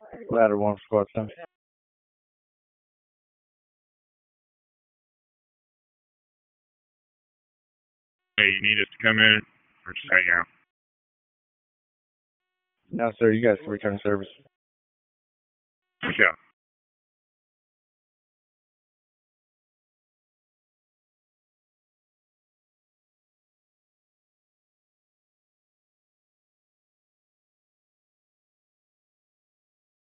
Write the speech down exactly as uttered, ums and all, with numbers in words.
Ladder one, squad ten. Hey, you need us to come in or just hang out? No, sir, you guys can return service. Yeah.